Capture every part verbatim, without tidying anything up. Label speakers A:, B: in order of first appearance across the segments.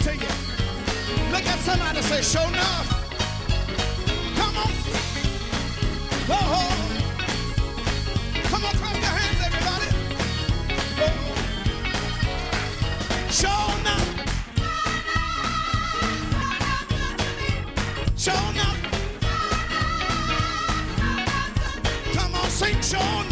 A: to you. Look at somebody and say, show enough. Come on. Whoa. Come on, clap your hands, everybody. Whoa. Show enough. Show enough. Come on, sing show enough.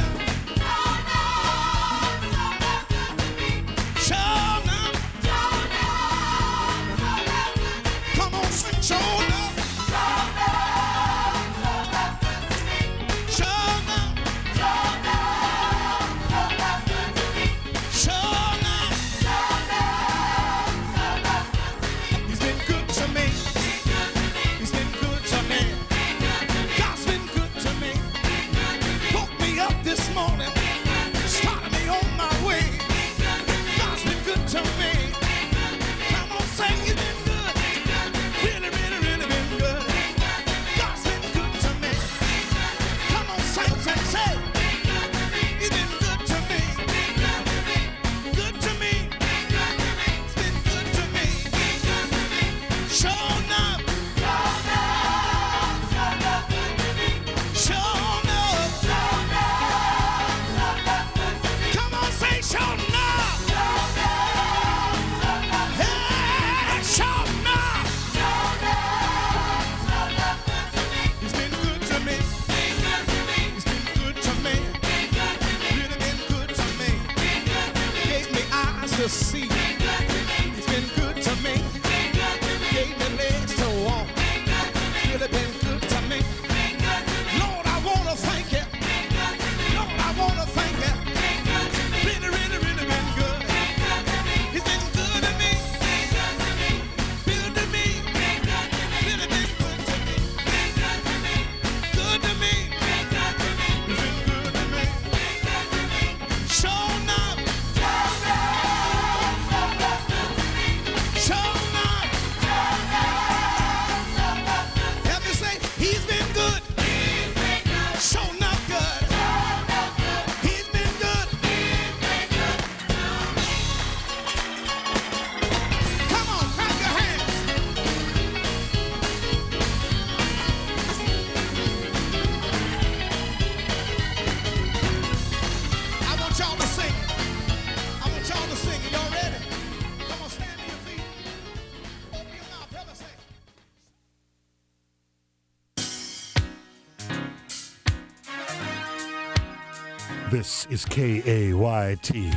B: This is K A Y T,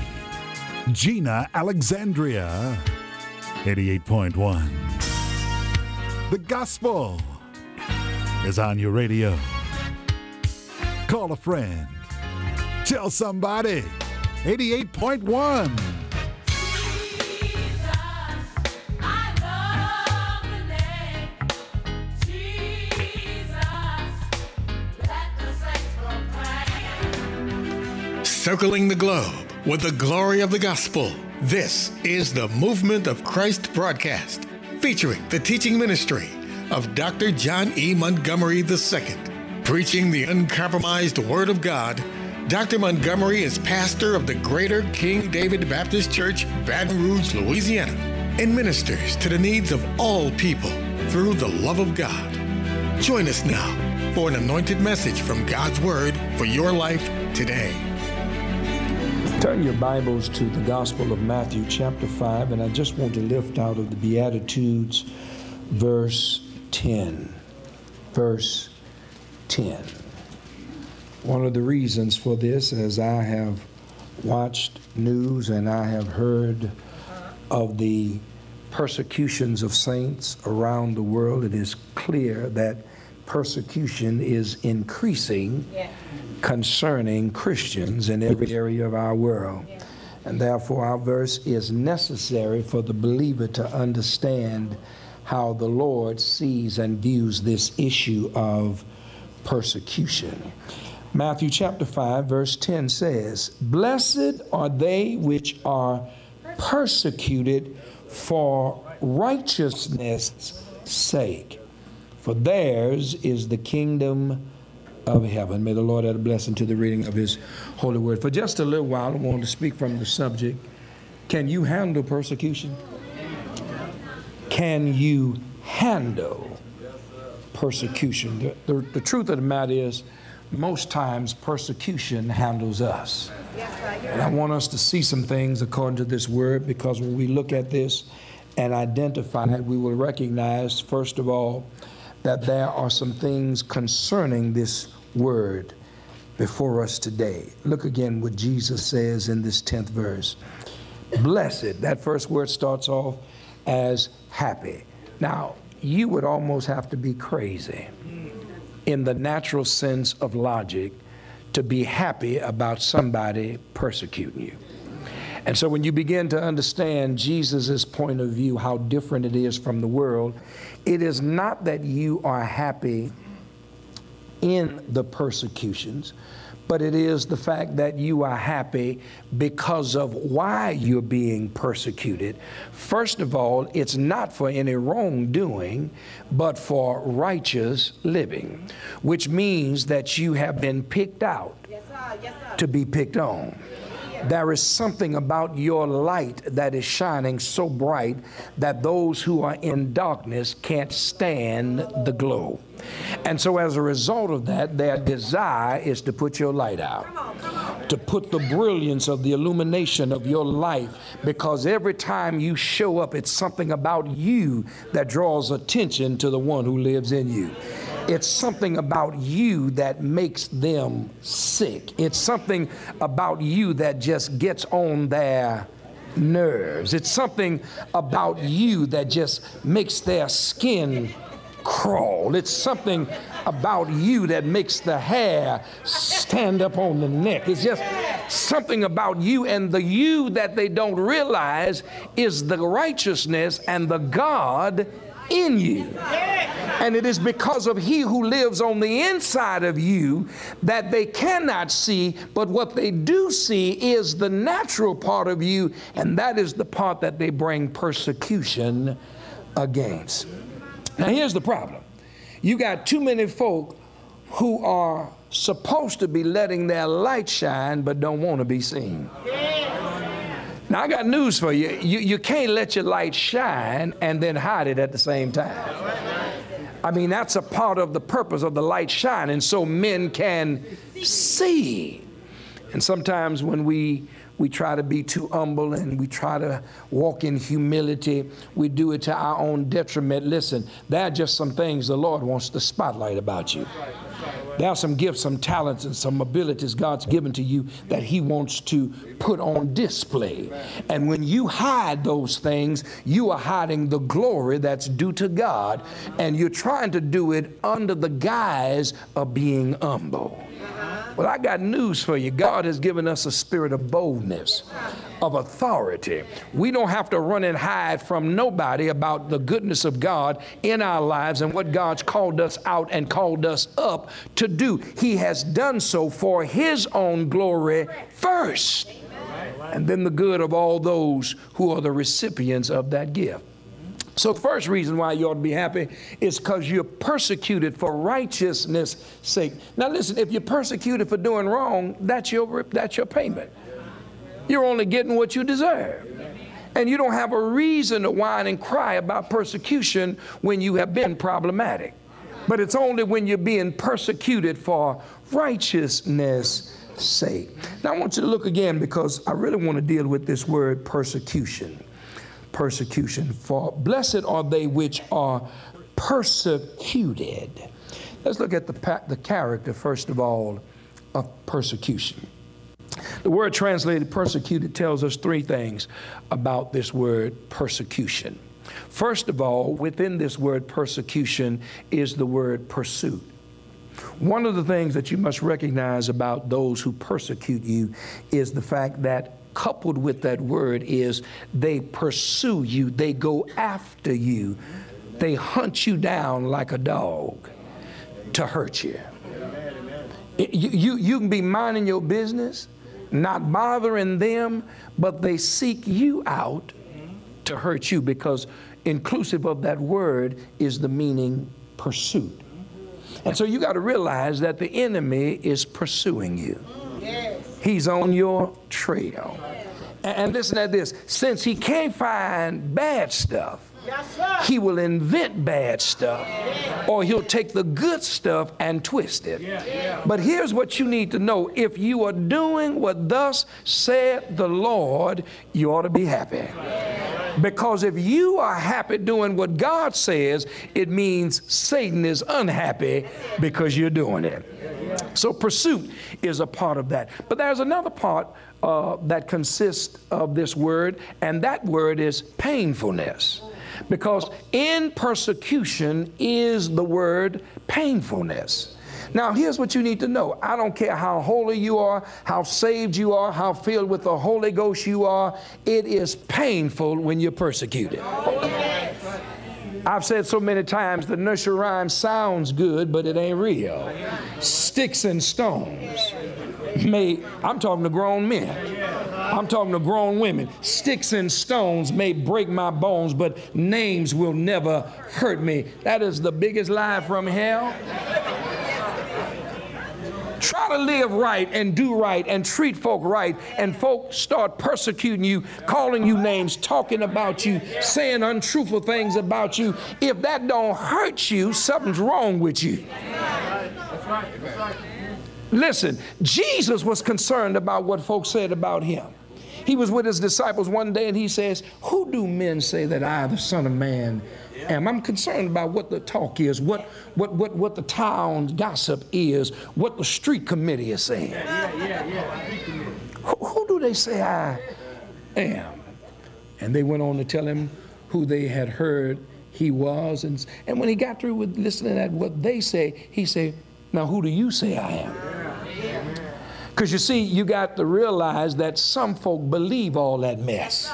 B: Gina Alexandria, eighty-eight point one. The gospel is on your radio. Call a friend. Tell somebody. eighty-eight point one.
C: Circling the globe with the glory of the gospel. This is the Movement of Christ broadcast, featuring the teaching ministry of Doctor John E. Montgomery the Second. Preaching the uncompromised Word of God, Doctor Montgomery is pastor of the Greater King David Baptist Church, Baton Rouge, Louisiana, and ministers to the needs of all people through the love of God. Join us now for an anointed message from God's Word for your life today.
D: Turn your Bibles to the Gospel of Matthew chapter five, and I just want to lift out of the Beatitudes verse ten. Verse ten. One of the reasons for this, as I have watched news and I have heard of the persecutions of saints around the world, it is clear that persecution is increasing yeah. concerning Christians in every area of our world. Yeah. And therefore our verse is necessary for the believer to understand how the Lord sees and views this issue of persecution. Matthew chapter five verse ten says, "Blessed are they which are persecuted for righteousness' sake, for theirs is the kingdom of heaven." May the Lord add a blessing to the reading of his holy word. For just a little while, I want to speak from the subject, can you handle persecution? Can you handle persecution? The, the, the truth of the matter is, most times persecution handles us. And I want us to see some things according to this word, because when we look at this and identify it, we will recognize, first of all, that there are some things concerning this word before us today. Look again what Jesus says in this tenth verse. Blessed, that first word starts off as happy. Now, you would almost have to be crazy in the natural sense of logic to be happy about somebody persecuting you. And so when you begin to understand Jesus's point of view, how different it is from the world, it is not that you are happy in the persecutions, but it is the fact that you are happy because of why you're being persecuted. First of all, it's not for any wrongdoing, but for righteous living, which means that you have been picked out yes, sir. Yes, sir. to be picked on. There is something about your light that is shining so bright that those who are in darkness can't stand the glow. And so as a result of that, their desire is to put your light out, come on, come on. to put the brilliance of the illumination of your life, because every time you show up, it's something about you that draws attention to the one who lives in you. It's something about you that makes them sick. It's something about you that just gets on their nerves. It's something about you that just makes their skin crawl. It's something about you that makes the hair stand up on the neck. It's just something about you, and the you that they don't realize is the righteousness and the God in you. And it is because of he who lives on the inside of you that they cannot see, but what they do see is the natural part of you, and that is the part that they bring persecution against. Now here's the problem. You got too many folk who are supposed to be letting their light shine but don't want to be seen. Now, I got news for you. you. You can't let your light shine and then hide it at the same time. I mean, that's a part of the purpose of the light shining, so men can see. And sometimes when we we try to be too humble and we try to walk in humility, we do it to our own detriment. Listen, there are just some things the Lord wants to spotlight about you. There are some gifts, some talents, and some abilities God's given to you that he wants to put on display. And when you hide those things, you are hiding the glory that's due to God, and you're trying to do it under the guise of being humble. Well, I got news for you. God has given us a spirit of boldness, of authority. We don't have to run and hide from nobody about the goodness of God in our lives and what God's called us out and called us up to do. He has done so for his own glory first, and then the good of all those who are the recipients of that gift. So the first reason why you ought to be happy is because you're persecuted for righteousness' sake. Now listen, if you're persecuted for doing wrong, that's your, that's your payment. You're only getting what you deserve. And you don't have a reason to whine and cry about persecution when you have been problematic. But it's only when you're being persecuted for righteousness' sake. Now I want you to look again, because I really want to deal with this word persecution. Persecution. For blessed are they which are persecuted. Let's look at the, the character, first of all, of persecution. The word translated persecuted tells us three things about this word persecution. First of all, within this word persecution is the word pursuit. One of the things that you must recognize about those who persecute you is the fact that coupled with that word is they pursue you, they go after you, they hunt you down like a dog to hurt you. You, you, you can be minding your business, not bothering them, but they seek you out to hurt you, because inclusive of that word is the meaning pursuit. And so you got to realize that the enemy is pursuing you. He's on your trail. And listen to this. Since he can't find bad stuff, he will invent bad stuff, or he'll take the good stuff and twist it. But here's what you need to know. If you are doing what thus said the Lord, you ought to be happy. Because if you are happy doing what God says, it means Satan is unhappy because you're doing it. So pursuit is a part of that. But there's another part uh, that consists of this word, and that word is painfulness. Because in persecution is the word painfulness. Now, here's what you need to know. I don't care how holy you are, how saved you are, how filled with the Holy Ghost you are. It is painful when you're persecuted. I've said so many times the nursery rhyme sounds good, but it ain't real. Sticks and stones may, I'm talking to grown men. I'm talking to grown women. Sticks and stones may break my bones, but names will never hurt me. That is the biggest lie from hell. Try to live right and do right and treat folk right, and folk start persecuting you, calling you names, talking about you, saying untruthful things about you. If that don't hurt you, something's wrong with you. That's right. That's right. Listen, Jesus was concerned about what folks said about him. He was with his disciples one day and he says, who do men say that I, the Son of Man, am? I'm concerned about what the talk is, what what what what the town gossip is, what the street committee is saying. Yeah, yeah, yeah. Who, who do they say I am? And they went on to tell him who they had heard he was. And, and when he got through with listening at what they say, he said, now who do you say I am? Because you see, you got to realize that some folk believe all that mess.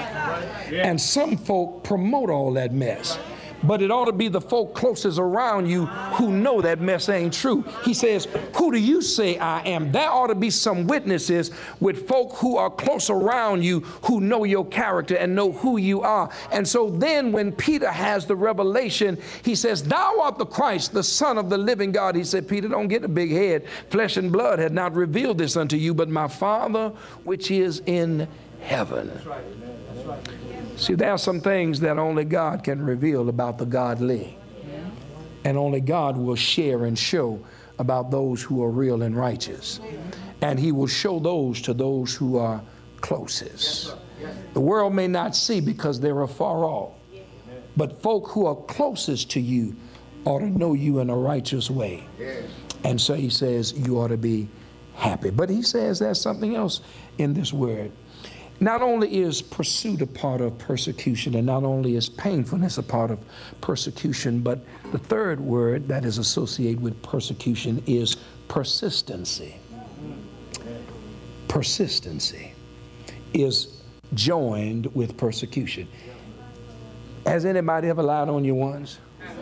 D: And some folk promote all that mess. But it ought to be the folk closest around you who know that mess ain't true. He says, who do you say I am? There ought to be some witnesses with folk who are close around you who know your character and know who you are. And so then when Peter has the revelation, he says, thou art the Christ, the Son of the living God. He said, Peter, don't get a big head. Flesh and blood had not revealed this unto you, but my Father which is in heaven. That's right. That's right. See, there are some things that only God can reveal about the godly. And only God will share and show about those who are real and righteous. And he will show those to those who are closest. The world may not see because they're afar off. But folk who are closest to you ought to know you in a righteous way. And so he says you ought to be happy. But he says there's something else in this word. Not only is pursuit a part of persecution, and not only is painfulness a part of persecution, but the third word that is associated with persecution is persistency. Persistency is joined with persecution. Has anybody ever lied on you once?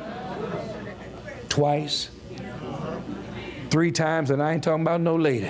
D: Twice? Three times, and I ain't talking about no lady.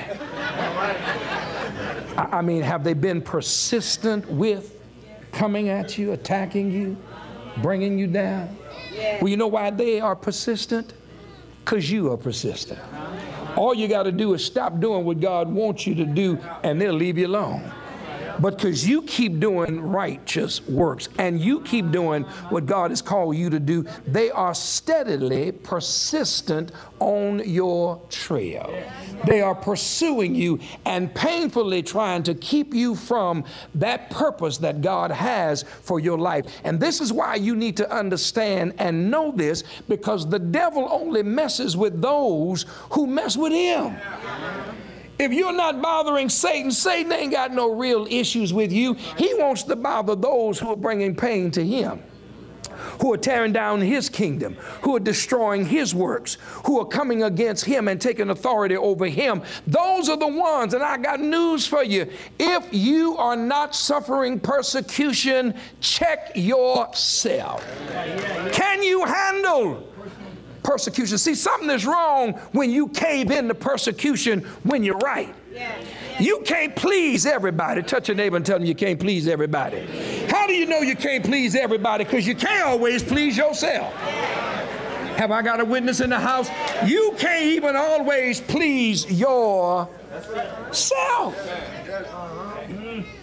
D: I mean, have they been persistent with coming at you, attacking you, bringing you down? Well, you know why they are persistent? Because you are persistent. All you got to do is stop doing what God wants you to do, and they'll leave you alone. But because you keep doing righteous works and you keep doing what God has called you to do, they are steadily persistent on your trail. They are pursuing you and painfully trying to keep you from that purpose that God has for your life. And this is why you need to understand and know this, because the devil only messes with those who mess with him. If you're not bothering Satan, Satan ain't got no real issues with you. He wants to bother those who are bringing pain to him, who are tearing down his kingdom, who are destroying his works, who are coming against him and taking authority over him. Those are the ones, and I got news for you. If you are not suffering persecution, check yourself. Can you handle persecution? See, something is wrong when you cave into persecution when you're right. Yeah. You can't please everybody. Touch your neighbor and tell them you can't please everybody. How do you know you can't please everybody? Because you can't always please yourself. Have I got a witness in the house? You can't even always please yourself.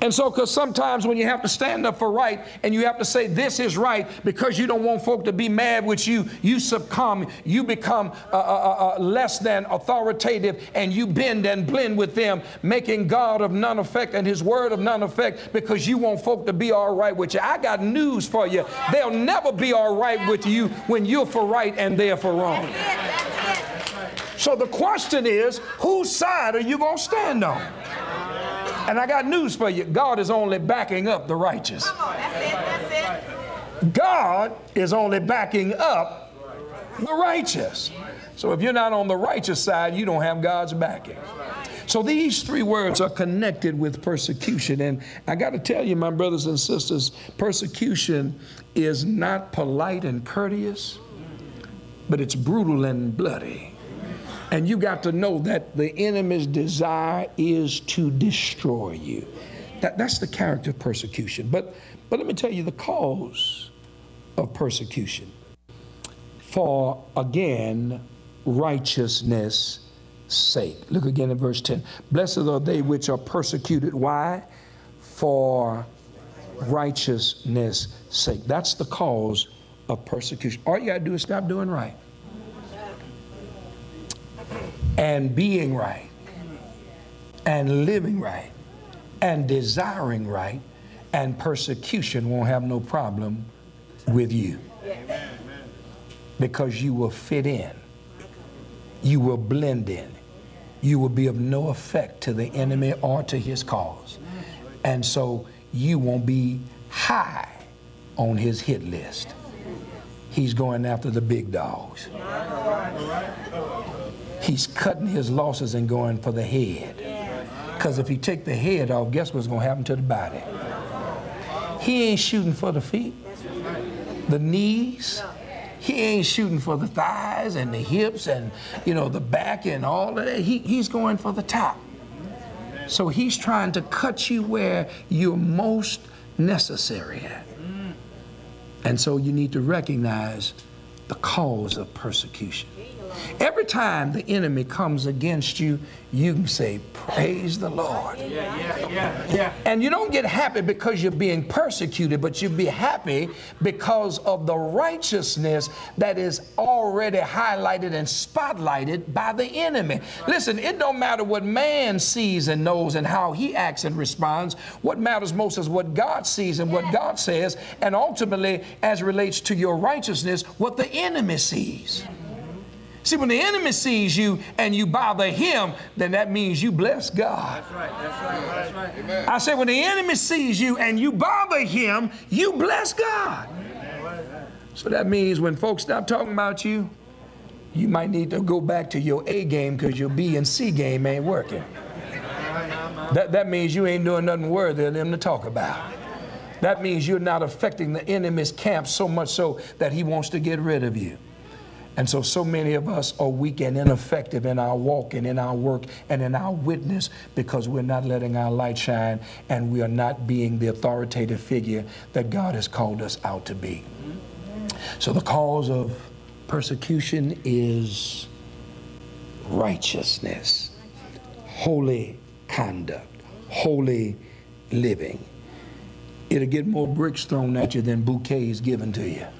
D: And so, because sometimes when you have to stand up for right and you have to say this is right because you don't want folk to be mad with you, you succumb, you become uh, uh, uh, less than authoritative, and you bend and blend with them, making God of none effect and his word of none effect because you want folk to be all right with you. I got news for you. They'll never be all right with you when you're for right and they're for wrong. So the question is, whose side are you going to stand on? And I got news for you. God is only backing up the righteous. God is only backing up the righteous. So if you're not on the righteous side, you don't have God's backing. So these three words are connected with persecution. And I got to tell you, my brothers and sisters, persecution is not polite and courteous, but it's brutal and bloody. And you got to know that the enemy's desire is to destroy you. That, that's the character of persecution. But, but let me tell you the cause of persecution. For, again, righteousness' sake. Look again at verse ten. Blessed are they which are persecuted. Why? For righteousness' sake. That's the cause of persecution. All you got to do is stop doing right. And being right, and living right, and desiring right, and persecution won't have no problem with you. Because you will fit in. You will blend in. You will be of no effect to the enemy or to his cause. And so you won't be high on his hit list. He's going after the big dogs. He's cutting his losses and going for the head. Because if he take the head off, guess what's going to happen to the body? He ain't shooting for the feet, the knees. He ain't shooting for the thighs and the hips and, you know, the back and all of that. He, he's going for the top. So he's trying to cut you where you're most necessary at. And so you need to recognize the cause of persecution. Every time the enemy comes against you, you can say, praise the Lord. Yeah, yeah, yeah, yeah. And you don't get happy because you're being persecuted, but you be happy because of the righteousness that is already highlighted and spotlighted by the enemy. Listen, it don't matter what man sees and knows and how he acts and responds. What matters most is what God sees and what God says, and ultimately, as relates to your righteousness, what the enemy sees. See, when the enemy sees you and you bother him, then that means you bless God. That's right, that's right, that's right. Amen. I say when the enemy sees you and you bother him, you bless God. Amen. So that means when folks stop talking about you, you might need to go back to your A game because your B and C game ain't working. That, that means you ain't doing nothing worthy of them to talk about. That means you're not affecting the enemy's camp so much so that he wants to get rid of you. And so, so many of us are weak and ineffective in our walk and in our work and in our witness because we're not letting our light shine and we are not being the authoritative figure that God has called us out to be. So the cause of persecution is righteousness, holy conduct, holy living. It'll get more bricks thrown at you than bouquets given to you.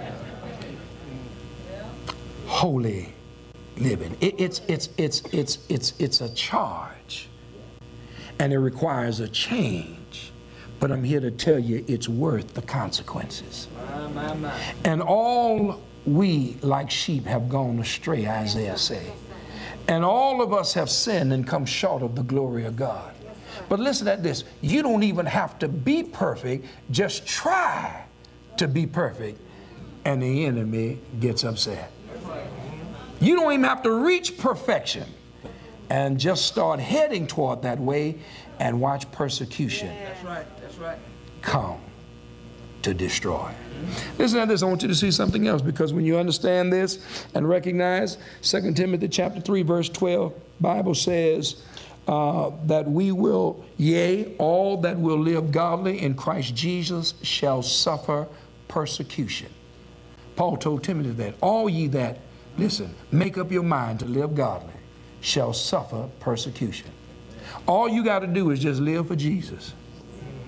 D: Holy living. It, it's, it's, it's, it's, it's, it's a charge, and it requires a change. But I'm here to tell you it's worth the consequences. My, my, my. And all we like sheep have gone astray, Isaiah said. And all of us have sinned and come short of the glory of God. But listen at this. You don't even have to be perfect. Just try to be perfect, and the enemy gets upset. You don't even have to reach perfection, and just start heading toward that way and watch persecution that's right, that's right. come to destroy. Listen to this. I want you to see something else, because when you understand this and recognize Second Timothy chapter three, verse twelve, Bible says uh, that we will, yea, all that will live godly in Christ Jesus shall suffer persecution. Paul told Timothy that all ye that, listen, make up your mind to live godly shall suffer persecution. All you got to do is just live for Jesus.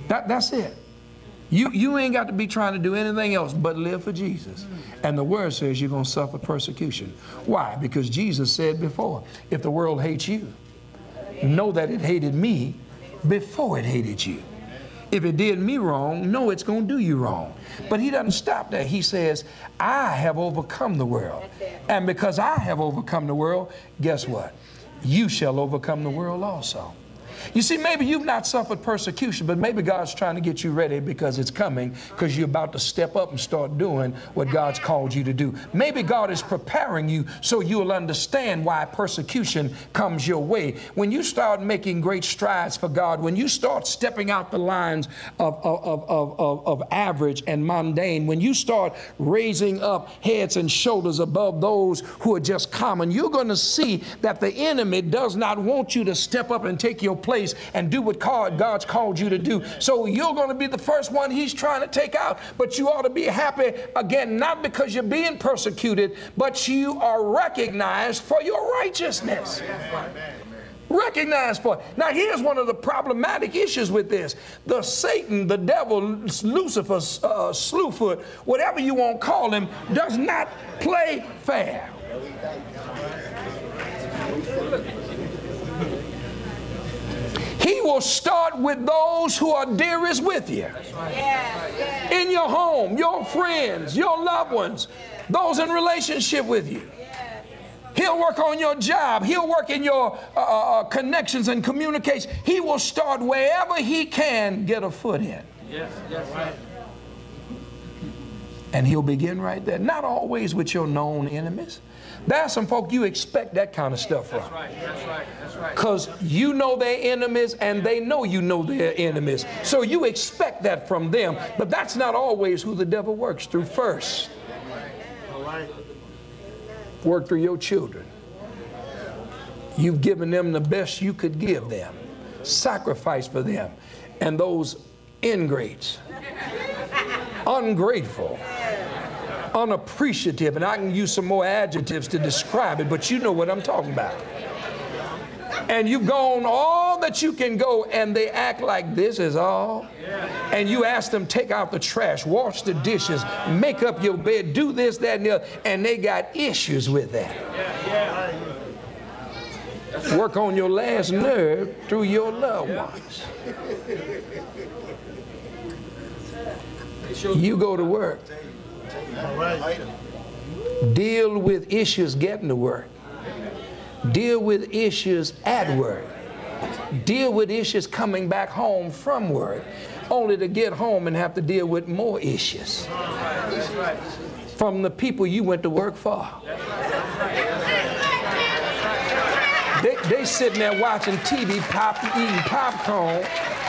D: That, that's it. You, you ain't got to be trying to do anything else but live for Jesus. And the word says you're going to suffer persecution. Why? Because Jesus said before, if the world hates you, know that it hated me before it hated you. If it did me wrong, know it's going to do you wrong. But he doesn't stop there. He says, I have overcome the world. And because I have overcome the world, guess what? You shall overcome the world also. You see, maybe you've not suffered persecution, but maybe God's trying to get you ready because it's coming, because you're about to step up and start doing what God's called you to do. Maybe God is preparing you so you'll understand why persecution comes your way. When you start making great strides for God, when you start stepping out the lines of, of, of, of, of average and mundane, when you start raising up heads and shoulders above those who are just common, you're going to see that the enemy does not want you to step up and take your place and do what God's called you to do. So you're going to be the first one he's trying to take out. But you ought to be happy, again, not because you're being persecuted, but you are recognized for your righteousness. Recognized for it. Now here's one of the problematic issues with this. The Satan, the devil, Lucifer, uh, Slewfoot, whatever you want to call him, does not play fair. He will start with those who are dearest with you. In your home, your friends, your loved ones, those in relationship with you. He'll work on your job. He'll work in your uh, uh, connections and communication. He will start wherever he can get a foot in. Yes, yes, right. And he'll begin right there. Not always with your known enemies. There are some folk you expect that kind of stuff from. That's right, that's right, that's right. Because you know their enemies and they know you know their enemies. So you expect that from them. But that's not always who the devil works through first. All right. Work through your children. You've given them the best you could give them. Sacrifice for them. And those ingrates, ungrateful, unappreciative, and I can use some more adjectives to describe it, but you know what I'm talking about. And you've gone all that you can go, and they act like this is all. And you ask them, take out the trash, wash the dishes, make up your bed, do this, that, and the other, and they got issues with that. Work on your last nerve through your loved ones. You go to work. Deal with issues getting to work. Deal with issues at work. Deal with issues coming back home from work, only to get home and have to deal with more issues from the people you went to work for. They, they sitting there watching T V, pop, eating popcorn,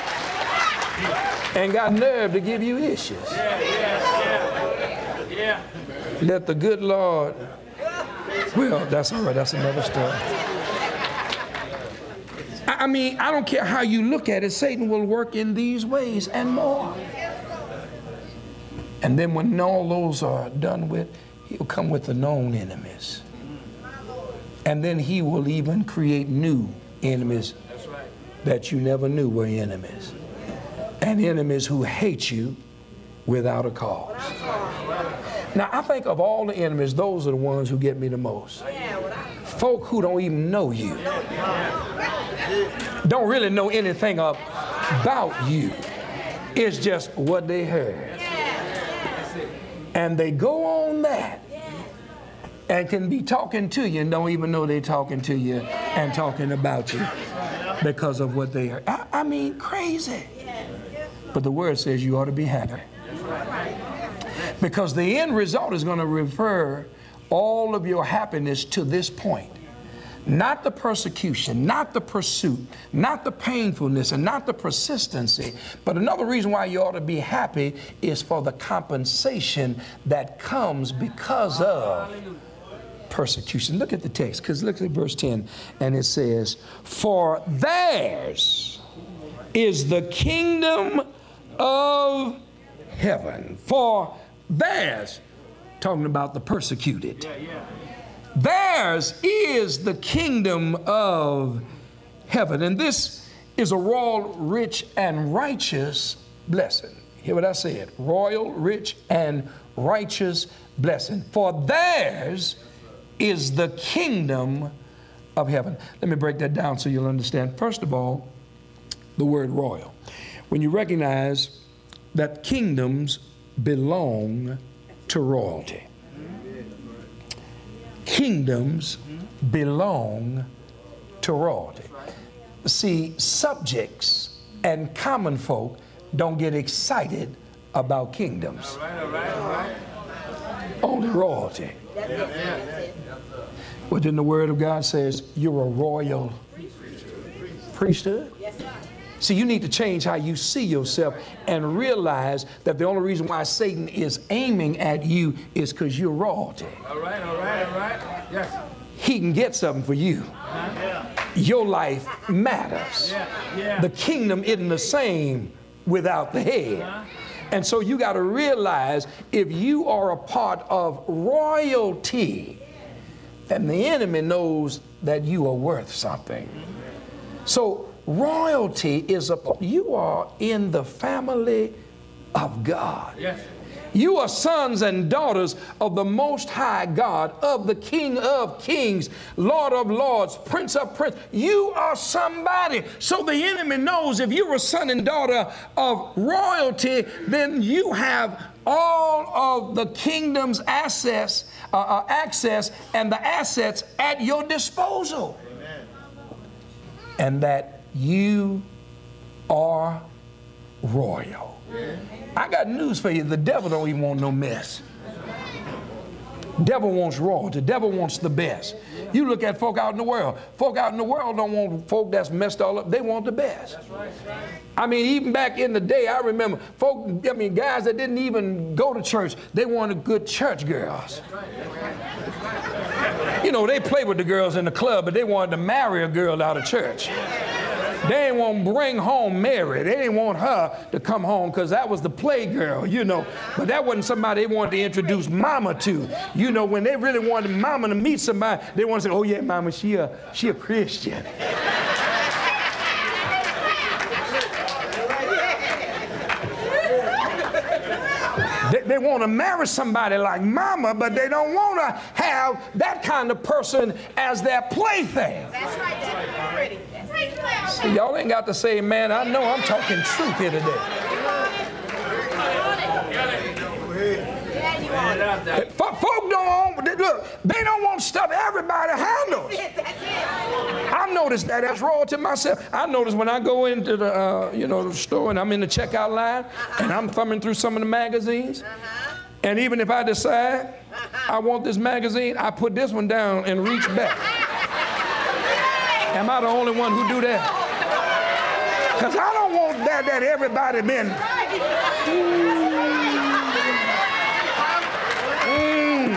D: and got nerve to give you issues. Yeah, yeah, yeah. Yeah. Let the good Lord, well, that's all right, that's another story. I mean, I don't care how you look at it, Satan will work in these ways and more. And then when all those are done with, he'll come with the known enemies. And then he will even create new enemies that you never knew were enemies. And enemies who hate you without a cause. Now, I think of all the enemies, those are the ones who get me the most. Folk who don't even know you. Don't really know anything about you. It's just what they heard. And they go on that and can be talking to you and don't even know they're talking to you and talking about you because of what they heard. I, I mean, crazy. But the word says you ought to be happy. Because the end result is going to refer all of your happiness to this point. Not the persecution, not the pursuit, not the painfulness, and not the persistency. But another reason why you ought to be happy is for the compensation that comes because of persecution. Look at the text, because look at verse ten, and it says, "For theirs is the kingdom of heaven." For theirs, talking about the persecuted. Yeah, yeah. Theirs is the kingdom of heaven. And this is a royal, rich, and righteous blessing. Hear what I said? Royal, rich, and righteous blessing. For theirs is the kingdom of heaven. Let me break that down so you'll understand. First of all, the word royal. When you recognize that kingdoms belong to royalty. Kingdoms belong to royalty. See, subjects and common folk don't get excited about kingdoms. All right, all right, all right. Only royalty. But then the word of God says you're a royal priesthood. See, you need to change how you see yourself and realize that the only reason why Satan is aiming at you is because you're royalty. All right, all right, all right. Yes. He can get something for you. Uh-huh. Your life matters. Yeah. Yeah. The kingdom isn't the same without the head. Uh-huh. And so you got to realize if you are a part of royalty, then the enemy knows that you are worth something. So royalty is a, you are in the family of God. Yes. You are sons and daughters of the Most High God, of the King of Kings, Lord of Lords, Prince of Princes. You are somebody. So the enemy knows if you're a son and daughter of royalty, then you have all of the kingdom's assets, uh, uh, access and the assets at your disposal. Amen. And that you are royal. Yeah. I got news for you. The devil don't even want no mess. Devil wants royalty. The devil wants the best. You look at folk out in the world. Folk out in the world don't want folk that's messed all up. They want the best. I mean, even back in the day, I remember folk, I mean, guys that didn't even go to church, they wanted good church girls. You know, they played with the girls in the club, but they wanted to marry a girl out of church. They didn't want to bring home Mary. They didn't want her to come home because that was the play girl, you know. But that wasn't somebody they wanted to introduce mama to. You know, when they really wanted mama to meet somebody, they want to say, oh yeah, mama, she a, she a Christian. They, they want to marry somebody like mama, but they don't want to have that kind of person as their plaything. That's right, that's pretty. See, y'all ain't got to say, man, I know I'm talking truth here today. Folk don't want, look, they don't want stuff everybody handles. I've noticed that as royalty myself. I notice when I go into the, uh, you know, the store and I'm in the checkout line and I'm thumbing through some of the magazines, and even if I decide I want this magazine, I put this one down and reach back. Am I the only one who do that? Because I don't want that, that everybody been. Mm.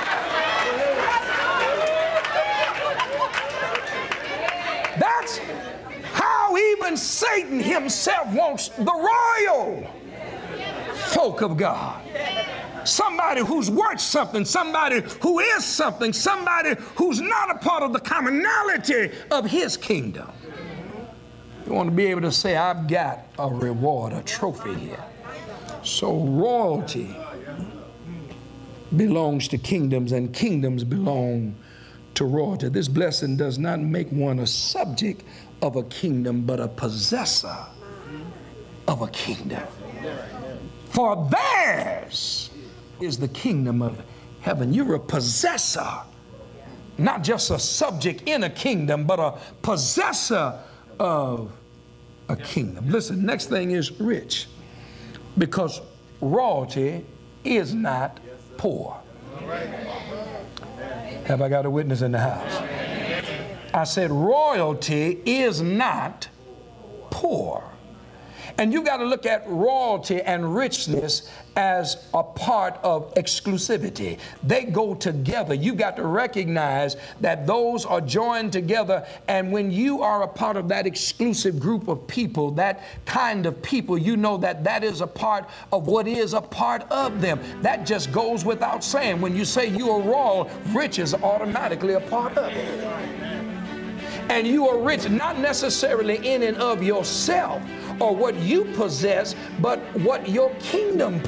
D: That's how even Satan himself wants the royal folk of God. Somebody who's worth something, somebody who is something, somebody who's not a part of the commonality of his kingdom. You want to be able to say, I've got a reward, a trophy here. So royalty belongs to kingdoms, and kingdoms belong to royalty. This blessing does not make one a subject of a kingdom, but a possessor of a kingdom. For theirs is the kingdom of heaven. You're a possessor, not just a subject in a kingdom, but a possessor of a kingdom. Listen, next thing is rich, because royalty is not poor. Have I got a witness in the house? I said royalty is not poor. And you got to look at royalty and richness as a part of exclusivity. They go together. You got to recognize that those are joined together. And when you are a part of that exclusive group of people, that kind of people, you know that that is a part of what is a part of them. That just goes without saying. When you say you are royal, rich is automatically a part of it. And you are rich not necessarily in and of yourself, or what you possess, but what your kingdom